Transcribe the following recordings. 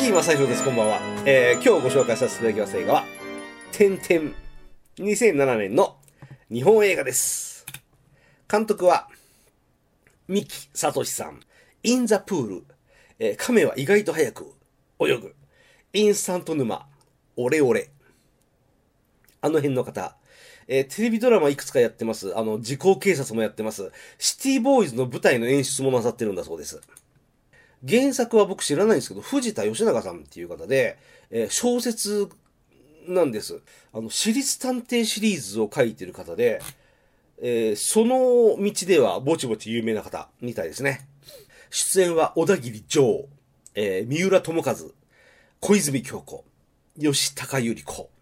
木正宏です。こんばんは。今日ご紹介させていただきます映画は、てんてん。2007年の日本映画です。監督は、三木聡さん。インザプール。亀は意外と早く泳ぐ。インスタント沼。オレオレ。あの辺の方。テレビドラマいくつかやってます。時効警察もやってます。シティボーイズの舞台の演出もなさってるんだそうです。原作は僕知らないんですけど、藤田義長さんっていう方で、小説なんです。私立探偵シリーズを書いてる方で、その道ではぼちぼち有名な方みたいですね。出演は小田切丈、三浦友和、小泉京子、吉高由里子。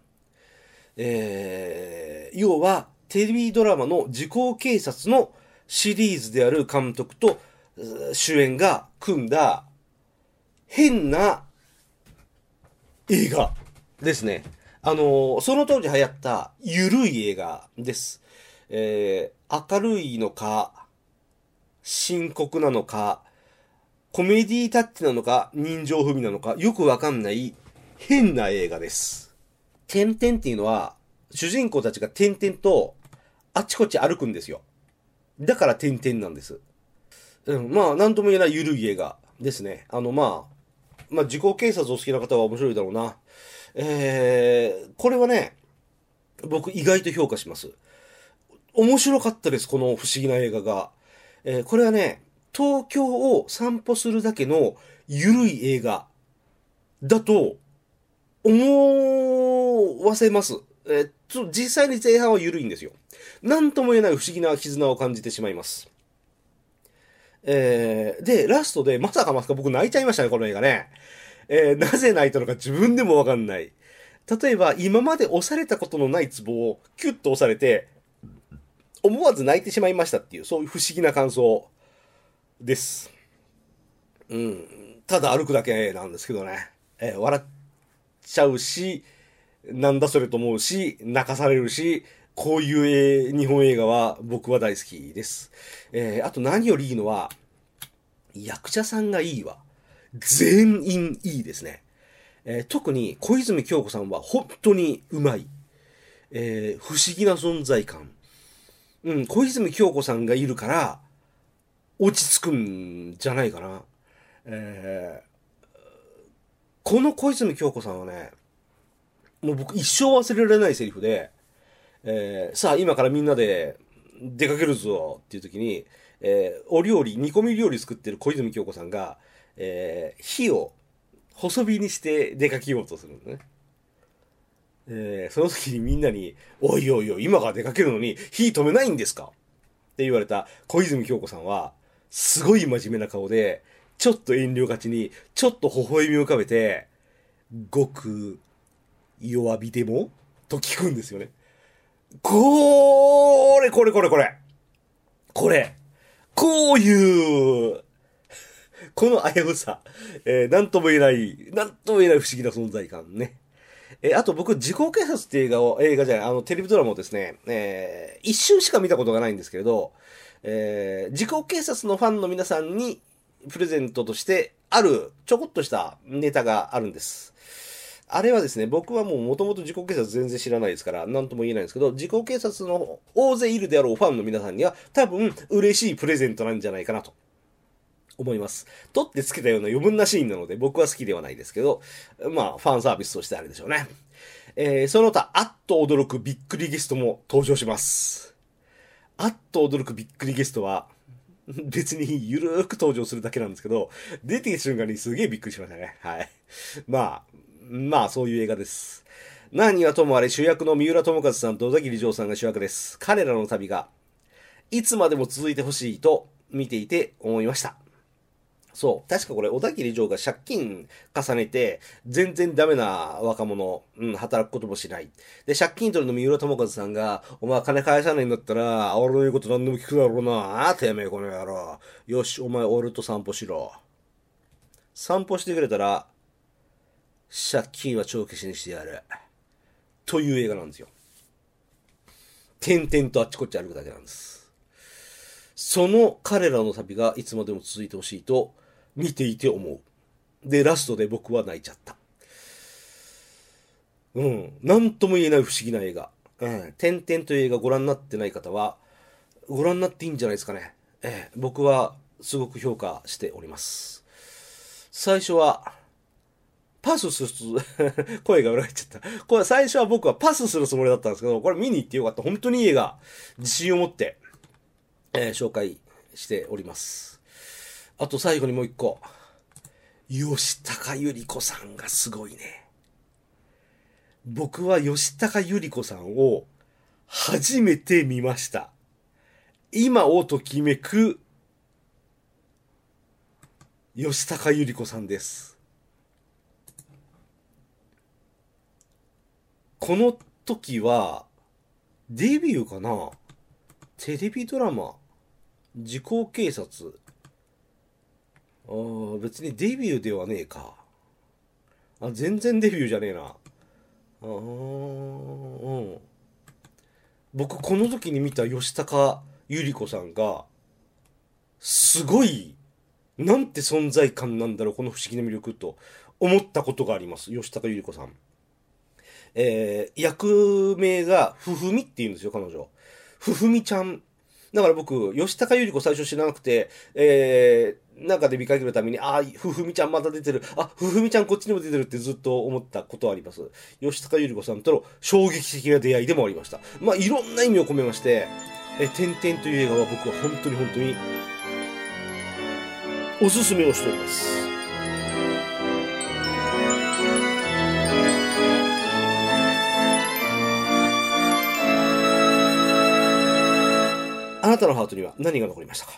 要は、テレビドラマの時効警察のシリーズである監督と主演が組んだ変な映画ですね。その当時流行ったゆるい映画です。明るいのか、深刻なのか、コメディタッチなのか、人情風味なのか、よくわかんない変な映画です。てんてんっていうのは、主人公たちが点々とあちこち歩くんですよ。だから点々なんです。まあ、なんとも言えないゆるい映画ですね。時効警察を好きな方は面白いだろうな。これはね、僕意外と評価します。面白かったです、この不思議な映画が。これはね、東京を散歩するだけのゆるい映画だと思わせます。実際に前半はゆるいんですよ。なんとも言えない不思議な絆を感じてしまいます。で、ラストでまさか僕泣いちゃいましたね、この映画ね。なぜ泣いたのか自分でもわかんない。例えば、今まで押されたことのないツボをキュッと押されて、思わず泣いてしまいましたっていう、そういう不思議な感想です。ただ歩くだけなんですけどね。笑っちゃうし、なんだそれと思うし、泣かされるし、こういう日本映画は僕は大好きです。あと何よりいいのは、役者さんがいいわ。全員いいですね。特に小泉京子さんは本当にうまい。不思議な存在感。小泉京子さんがいるから、落ち着くんじゃないかな。この小泉京子さんはね、もう僕一生忘れられないセリフで、さあ今からみんなで出かけるぞっていう時に、お料理、煮込み料理作ってる小泉京子さんが、火を細火にして出かけようとするのね。その時にみんなに、おいおいおい、今から出かけるのに火止めないんですかって言われた小泉京子さんは、すごい真面目な顔で、ちょっと遠慮がちに、ちょっと微笑みを浮かべて、ごく弱火でもと聞くんですよね。これ、これ、これ、これ。これ。こういう、この危うさ。なんとも言えない、なんとも言えない不思議な存在感ね。あと僕、時効警察って映画じゃない、テレビドラマをですね、一瞬しか見たことがないんですけれど、時効警察のファンの皆さんにプレゼントとして、ある、ちょこっとしたネタがあるんです。あれはですね、僕はもう元々自己警察全然知らないですから、なんとも言えないんですけど、自己警察の大勢いるであろうファンの皆さんには、多分嬉しいプレゼントなんじゃないかなと思います。取ってつけたような余分なシーンなので、僕は好きではないですけど、まあ、ファンサービスとしてあれでしょうね。その他、あっと驚くびっくりゲストも登場します。あっと驚くびっくりゲストは、別にゆるーく登場するだけなんですけど、出てきた瞬間にすげえびっくりしましたね。はい。まあ、そういう映画です。何はともあれ主役の三浦友和さんと小田切丈さんが主役です。彼らの旅が、いつまでも続いてほしいと見ていて思いました。そう。確かこれ、小田切丈が借金重ねて、全然ダメな若者、働くこともしない。で、借金取りの三浦友和さんが、お前金返さないんだったら、俺の言うこと何でも聞くだろうな。てめえこの野郎。よし、お前俺と散歩しろ。散歩してくれたら、借金は帳消しにしてやる。という映画なんですよ。点々とあっちこっち歩くだけなんです。その彼らの旅がいつまでも続いてほしいと見ていて思う。 で、ラストで僕は泣いちゃった。うん。なんとも言えない不思議な映画。点々という映画ご覧になってない方は、ご覧になっていいんじゃないですかね。僕はすごく評価しております。最初は、パスする声が裏返っちゃった。これ最初は僕はパスするつもりだったんですけど、これ見に行ってよかった。本当にいい映画、自信を持って、紹介しております。あと最後にもう一個。吉高由里子さんがすごいね。僕は吉高由里子さんを初めて見ました。今をときめく吉高由里子さんです。この時はデビューかな、テレビドラマ時効警察。別にデビューではねえか。全然デビューじゃねえな。うん。僕この時に見た吉高由里子さんがすごい、なんて存在感なんだろうこの不思議な魅力と思ったことがあります。吉高由里子さん、役名がふふみって言うんですよ、彼女。ふふみちゃん。だから僕、吉高由里子最初知らなくて、なんかで見かけるために、ふふみちゃんまた出てる。ふふみちゃんこっちにも出てるってずっと思ったことはあります。吉高由里子さんとの衝撃的な出会いでもありました。いろんな意味を込めまして、点々という映画は僕は本当に本当におすすめをしております。あなたのハートには何が残りましたか？